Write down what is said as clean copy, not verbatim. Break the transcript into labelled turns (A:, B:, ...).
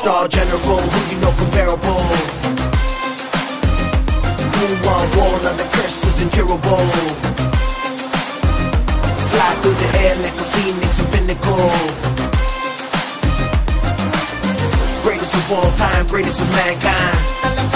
A: Star general, who you know comparable? Who on wall on the Chris is incurable. Fly through the air like a phoenix, a pinnacle. Greatest of all time, greatest of mankind.